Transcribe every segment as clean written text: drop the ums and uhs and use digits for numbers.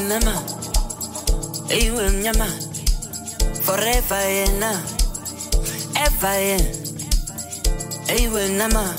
nama, iwe mnyama, forever yena, ever yen. Iwe nama,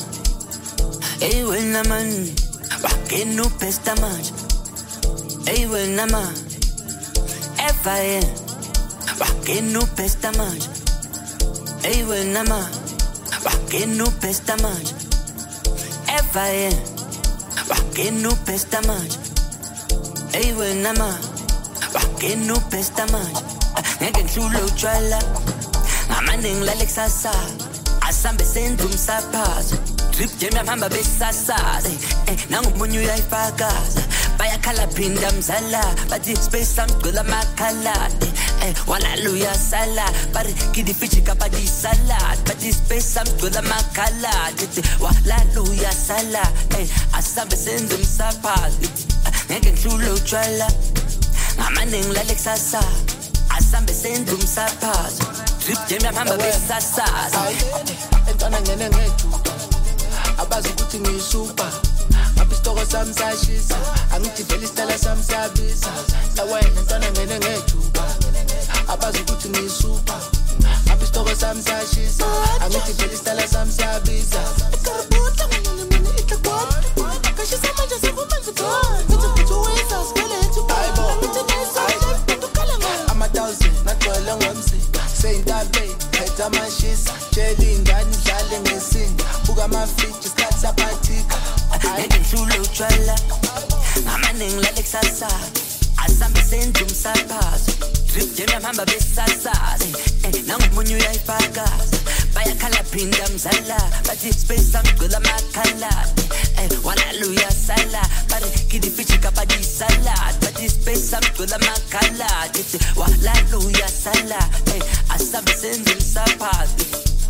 wakinu pesta manja. Iwe nama, ever yen, wakinu pesta manja. Iwe nama, wakinu pesta manja. Ever yen, wakinu pesta manja. Iwe nama, wakinu pesta manja. Ngeke ngihlulo utshwala, ngamaningi lale kusasa. Asambe senza umsaphazo, drip jam yamhamba besasaza. Nangumunye uyayifakaza, bayakhala phinda mzala. Bathi space samgcwela amakhala. Walala uyasala, bari kidifichi kapadi salad. Bathi space samgcwela amakhala. Walala uyasala, asambe senza umsaphazo. Ngeke ngihlulo utshwala, ngamaningi lale kusasa. Asambe senza umsaphazo, drip jam yamhamba besasaza. Entwana ngene ngejuba, abazi ukuthi ngiyisupa. Ngapha isitoko sami sashisa, angithi vele isitala sami siyabisa. Wena entwana ngene ngejuba, abazi ukuthi ngiyisupa. Ngapha isitoko sami sashisa, angithi vele isitala sami siyabisa. Ikarabutla ngene mina itlakwana, kashisa manje sekumanzi khona. Ngithi futhi weza sikelethu Bible. Ngithi nesa tukala ngani. Ama-thousand nagcwele ngomzimba, seyintabe phethe amashisa. Tshela ingane idlale ngesinga, buka amafriji isikhathi saphathika. Ngeke ngihlulo utshwala, ngamaningi lale kusasa. Asambe senza umsaphazo, drip jam yamhamba besasaza. Nangumunye uyayifakaza, bayakhala phinda mzala. Bathi space samgcwela amakhala. Walala uyasala, bari kidifichi kapadi salad. Bathi space samgcwela amakhala. Walala uyasala, asambe senza umsaphazo.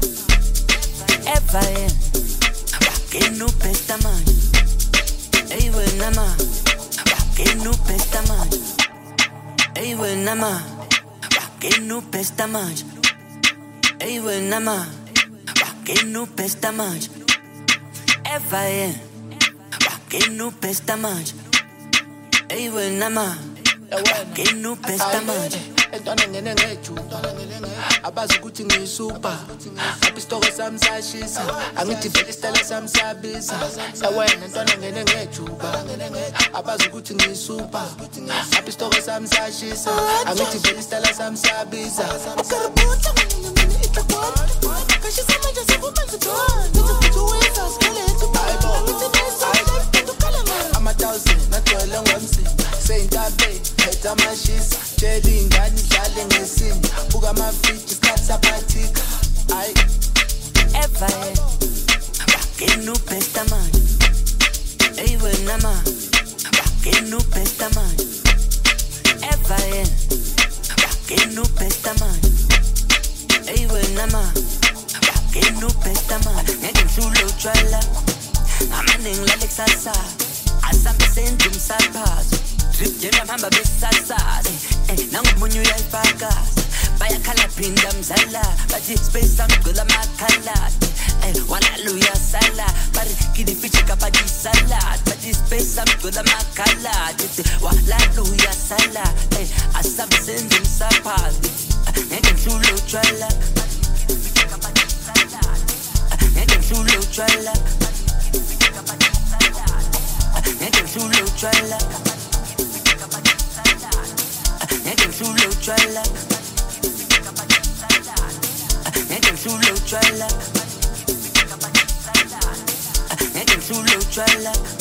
Ever yen, wakinu pesta manja. Iwe nama, wakinu pesta manja. Iwe nama, wakinu pesta manja. Iwe nama, wakinu pesta manja. Ever yen, wakinu pesta manja. Iwe nama, wakinu pesta manja. Entwana ngene ngejuba, abazi ukuthi ngiyisupa. Ngapha isitoko sami sashisa, angithi vele isitala sami siyabisa. Wena entwana ngene ngejuba, abazi ukuthi ngiyisupa. Ngapha isitoko sami sashisa, angithi vele isitala sami siyabisa. Ikarabutla ngene mina itlakwana, kashisa manje sekumanzi khona. Ngithi futhi weza sikelethu Bible. Ngithi nesa tukala ngani. Ama-thousand nagcwele ngomzimba, seyintabe phethe amashisa. Tshela ingane idlale ngesinga, buka amafriji isikhathi saphathika. Ever yen, wakinu pesta manja. Iwe nama, wakinu pesta manja. Ever yen, wakinu pesta manja. Iwe nama, wakinu pesta manja. Ngeke ngihlulo utshwala, ngamaningi lale kusasa. Asambe senza umsaphazo, drip jam yamhamba besasaza. Nangumunye uyayifakaza, bayakhala phinda mzala. Bathi space samgcwela amakhala. Walala uyasala, bari kidifichi kapadi salad. Bathi space samgcwela amakhala. Walala uyasala, asambe senza umsaphazo. Ngeke ngihlulo utshwala, ngeke ngihlulo utshwala, ngeke ngihlulo utshwala. Ngeke ngihlulo utshwala, ngeke ngihlulo utshwala, ngeke ngihlulo utshwala.